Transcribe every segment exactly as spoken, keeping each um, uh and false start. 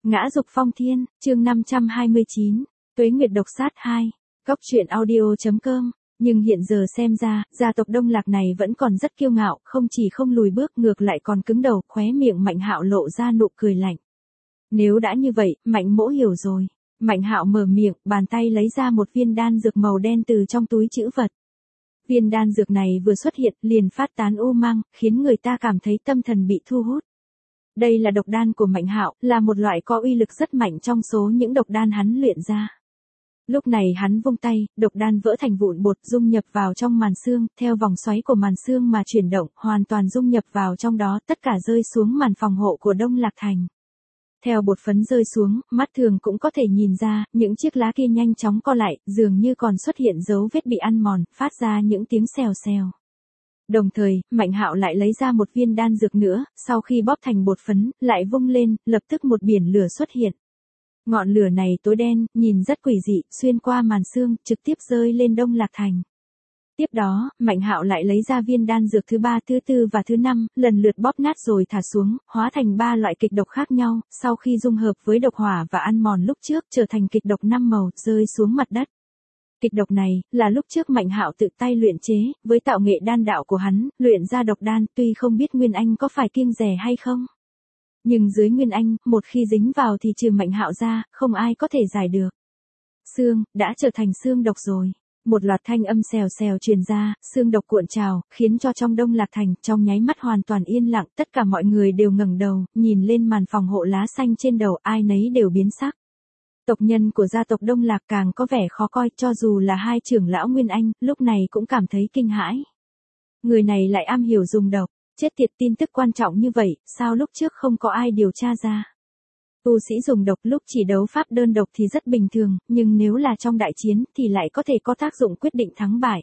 Ngã dục phong thiên, chương năm trăm hai mươi chín, Tuế Nguyệt độc sát hai, Góc truyện audio.com. Nhưng hiện giờ xem ra, gia tộc Đông Lạc này vẫn còn rất kiêu ngạo, không chỉ không lùi bước ngược lại còn cứng đầu, khóe miệng Mạnh Hạo lộ ra nụ cười lạnh. Nếu đã như vậy, Mạnh Mỗ hiểu rồi. Mạnh Hạo mở miệng, bàn tay lấy ra một viên đan dược màu đen từ trong túi trữ vật. Viên đan dược này vừa xuất hiện, liền phát tán u mang, khiến người ta cảm thấy tâm thần bị thu hút. Đây là độc đan của Mạnh Hạo, là một loại có uy lực rất mạnh trong số những độc đan hắn luyện ra. Lúc này hắn vung tay, độc đan vỡ thành vụn bột dung nhập vào trong màn xương, theo vòng xoáy của màn xương mà chuyển động, hoàn toàn dung nhập vào trong đó, tất cả rơi xuống màn phòng hộ của Đông Lạc Thành. Theo bột phấn rơi xuống, mắt thường cũng có thể nhìn ra, những chiếc lá kia nhanh chóng co lại, dường như còn xuất hiện dấu vết bị ăn mòn, phát ra những tiếng xèo xèo. Đồng thời, Mạnh Hạo lại lấy ra một viên đan dược nữa, sau khi bóp thành bột phấn, lại vung lên, lập tức một biển lửa xuất hiện. Ngọn lửa này tối đen, nhìn rất quỷ dị, xuyên qua màn xương, trực tiếp rơi lên Đông Lạc Thành. Tiếp đó, Mạnh Hạo lại lấy ra viên đan dược thứ ba, thứ tư và thứ năm, lần lượt bóp nát rồi thả xuống, hóa thành ba loại kịch độc khác nhau, sau khi dung hợp với độc hỏa và ăn mòn lúc trước, trở thành kịch độc năm màu, rơi xuống mặt đất. Kịch độc này, là lúc trước Mạnh Hạo tự tay luyện chế, với tạo nghệ đan đạo của hắn, luyện ra độc đan, tuy không biết Nguyên Anh có phải kiêng dè hay không. Nhưng dưới Nguyên Anh, một khi dính vào thì trừ Mạnh Hạo ra, không ai có thể giải được. Xương, đã trở thành xương độc rồi. Một loạt thanh âm xèo xèo truyền ra, xương độc cuộn trào, khiến cho trong Đông Lạc Thành, trong nháy mắt hoàn toàn yên lặng, tất cả mọi người đều ngẩng đầu, nhìn lên màn phòng hộ lá xanh trên đầu, ai nấy đều biến sắc. Tộc nhân của gia tộc Đông Lạc càng có vẻ khó coi, cho dù là hai trưởng lão Nguyên Anh, lúc này cũng cảm thấy kinh hãi. Người này lại am hiểu dùng độc, chết tiệt, tin tức quan trọng như vậy, sao lúc trước không có ai điều tra ra. Tu sĩ dùng độc lúc chỉ đấu pháp đơn độc thì rất bình thường, nhưng nếu là trong đại chiến thì lại có thể có tác dụng quyết định thắng bại.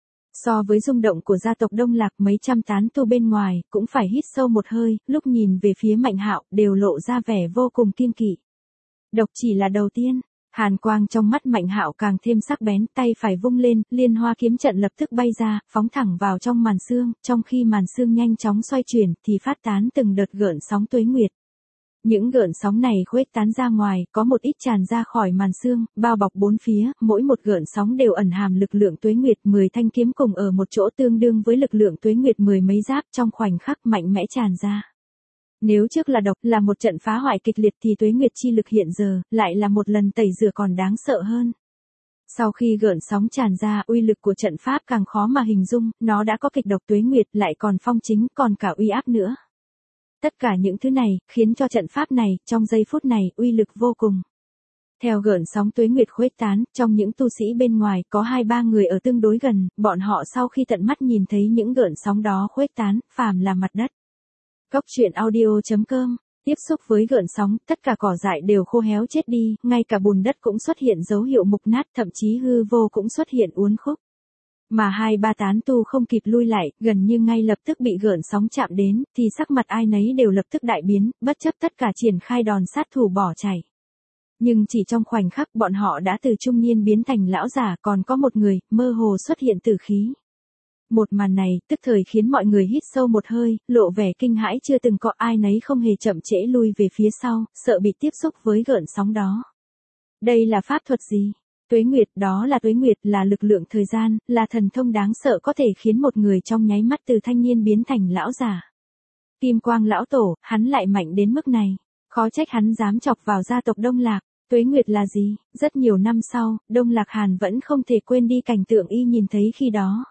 So với rung động của gia tộc Đông Lạc, mấy trăm tán tu bên ngoài cũng phải hít sâu một hơi, lúc nhìn về phía Mạnh Hạo đều lộ ra vẻ vô cùng kiêng kỵ. Độc chỉ là đầu tiên, hàn quang trong mắt Mạnh Hạo càng thêm sắc bén, tay phải vung lên, liên hoa kiếm trận lập tức bay ra, phóng thẳng vào trong màn xương, trong khi màn xương nhanh chóng xoay chuyển thì phát tán từng đợt gợn sóng tuế nguyệt. Những gợn sóng này khuếch tán ra ngoài, có một ít tràn ra khỏi màn xương, bao bọc bốn phía, mỗi một gợn sóng đều ẩn hàm lực lượng tuế nguyệt, mười thanh kiếm cùng ở một chỗ tương đương với lực lượng tuế nguyệt mười mấy giáp, trong khoảnh khắc mạnh mẽ tràn ra. Nếu trước là độc, là một trận phá hoại kịch liệt thì tuế nguyệt chi lực hiện giờ, lại là một lần tẩy rửa còn đáng sợ hơn. Sau khi gợn sóng tràn ra, uy lực của trận pháp càng khó mà hình dung, nó đã có kịch độc tuế nguyệt, lại còn phong chính, còn cả uy áp nữa. Tất cả những thứ này, khiến cho trận pháp này, trong giây phút này, uy lực vô cùng. Theo gợn sóng tuế nguyệt khuếch tán, trong những tu sĩ bên ngoài, có hai ba người ở tương đối gần, bọn họ sau khi tận mắt nhìn thấy những gợn sóng đó khuếch tán, phàm là mặt đất. Góc truyện audio.com, tiếp xúc với gợn sóng, tất cả cỏ dại đều khô héo chết đi, ngay cả bùn đất cũng xuất hiện dấu hiệu mục nát, thậm chí hư vô cũng xuất hiện uốn khúc. Mà hai ba tán tu không kịp lui lại, gần như ngay lập tức bị gợn sóng chạm đến, thì sắc mặt ai nấy đều lập tức đại biến, bất chấp tất cả triển khai đòn sát thủ bỏ chạy. Nhưng chỉ trong khoảnh khắc bọn họ đã từ trung niên biến thành lão già, còn có một người, mơ hồ xuất hiện tử khí. Một màn này, tức thời khiến mọi người hít sâu một hơi, lộ vẻ kinh hãi chưa từng có, ai nấy không hề chậm trễ lui về phía sau, sợ bị tiếp xúc với gợn sóng đó. Đây là pháp thuật gì? Tuế Nguyệt, đó là Tuế Nguyệt, là lực lượng thời gian, là thần thông đáng sợ có thể khiến một người trong nháy mắt từ thanh niên biến thành lão già. Kim Quang lão tổ, hắn lại mạnh đến mức này, khó trách hắn dám chọc vào gia tộc Đông Lạc. Tuế Nguyệt là gì? Rất nhiều năm sau, Đông Lạc Hàn vẫn không thể quên đi cảnh tượng y nhìn thấy khi đó.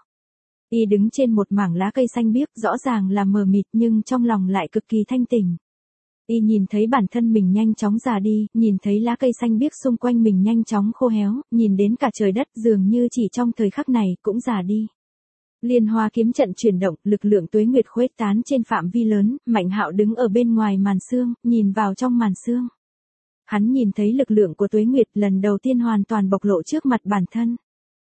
Y đứng trên một mảng lá cây xanh biếc, rõ ràng là mờ mịt nhưng trong lòng lại cực kỳ thanh tỉnh. Y nhìn thấy bản thân mình nhanh chóng già đi, nhìn thấy lá cây xanh biếc xung quanh mình nhanh chóng khô héo, nhìn đến cả trời đất dường như chỉ trong thời khắc này cũng già đi. Liên hoa kiếm trận chuyển động, lực lượng tuế nguyệt khuếch tán trên phạm vi lớn, Mạnh Hạo đứng ở bên ngoài màn xương, nhìn vào trong màn xương. Hắn nhìn thấy lực lượng của tuế nguyệt lần đầu tiên hoàn toàn bộc lộ trước mặt bản thân.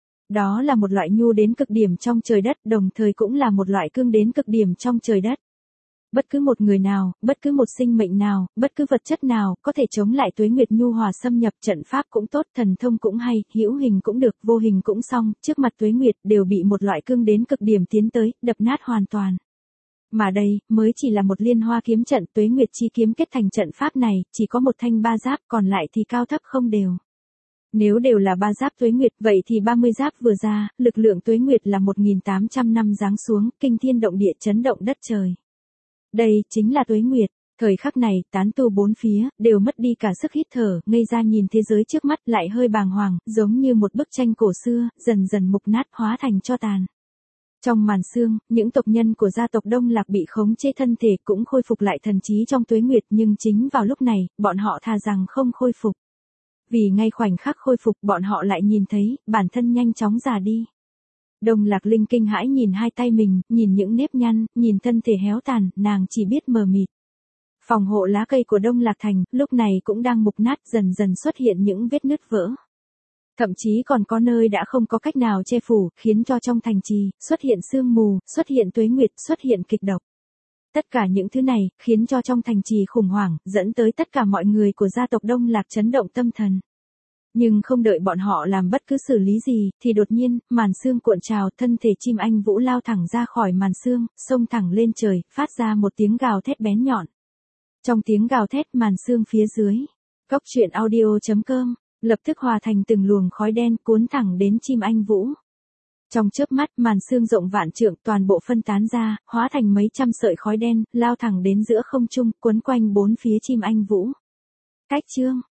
Đó là một loại nhu đến cực điểm trong trời đất, đồng thời cũng là một loại cương đến cực điểm trong trời đất. Bất cứ một người nào, bất cứ một sinh mệnh nào, bất cứ vật chất nào, có thể chống lại tuế nguyệt nhu hòa xâm nhập, trận pháp cũng tốt, thần thông cũng hay, hữu hình cũng được, vô hình cũng xong, trước mặt tuế nguyệt đều bị một loại cương đến cực điểm tiến tới, đập nát hoàn toàn. Mà đây, mới chỉ là một liên hoa kiếm trận Tuế Nguyệt chi kiếm kết thành trận pháp này, chỉ có một thanh ba giáp còn lại thì cao thấp không đều. Nếu đều là ba giáp Tuế Nguyệt, vậy thì ba mươi giáp vừa ra, lực lượng Tuế Nguyệt là một nghìn tám trăm năm giáng xuống, kinh thiên động địa chấn động đất trời. Đây chính là Tuế Nguyệt. Thời khắc này, tán tu bốn phía, đều mất đi cả sức hít thở, ngây ra nhìn thế giới trước mắt lại hơi bàng hoàng, giống như một bức tranh cổ xưa, dần dần mục nát hóa thành tro tàn. Trong màn sương, những tộc nhân của gia tộc Đông Lạc bị khống chế thân thể cũng khôi phục lại thần trí trong Tuế Nguyệt, nhưng chính vào lúc này, bọn họ thà rằng không khôi phục. Vì ngay khoảnh khắc khôi phục bọn họ lại nhìn thấy, bản thân nhanh chóng già đi. Đông Lạc Linh kinh hãi nhìn hai tay mình, nhìn những nếp nhăn, nhìn thân thể héo tàn, nàng chỉ biết mờ mịt. Phòng hộ lá cây của Đông Lạc Thành, lúc này cũng đang mục nát dần dần xuất hiện những vết nứt vỡ. Thậm chí còn có nơi đã không có cách nào che phủ, khiến cho trong thành trì, xuất hiện sương mù, xuất hiện tuế nguyệt, xuất hiện kịch độc. Tất cả những thứ này, khiến cho trong thành trì khủng hoảng, dẫn tới tất cả mọi người của gia tộc Đông Lạc chấn động tâm thần. Nhưng không đợi bọn họ làm bất cứ xử lý gì, thì đột nhiên, màn sương cuộn trào, thân thể chim anh vũ lao thẳng ra khỏi màn sương, xông thẳng lên trời, phát ra một tiếng gào thét bén nhọn. Trong tiếng gào thét màn sương phía dưới, Cốc truyện audio chấm com, lập tức hòa thành từng luồng khói đen cuốn thẳng đến chim anh vũ. Trong chớp mắt màn sương rộng vạn trượng toàn bộ phân tán ra, hóa thành mấy trăm sợi khói đen, lao thẳng đến giữa không trung, quấn quanh bốn phía chim anh vũ. Cách chương